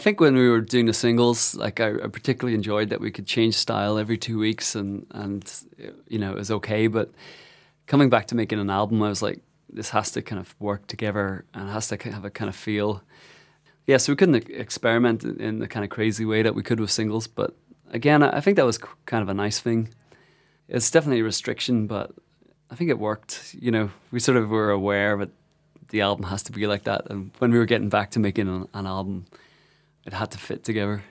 I think when we were doing the singles, like I particularly enjoyed that we could change style every 2 weeks, and it was okay. But coming back to making an album, I was like, this has to kind of work together and it has to have a kind of feel. Yeah, so we couldn't experiment in the kind of crazy way that we could with singles. But again, I think that was kind of a nice thing. It's definitely a restriction, but I think it worked. We sort of were aware that the album has to be like that. And when we were getting back to making an album, it had to fit together.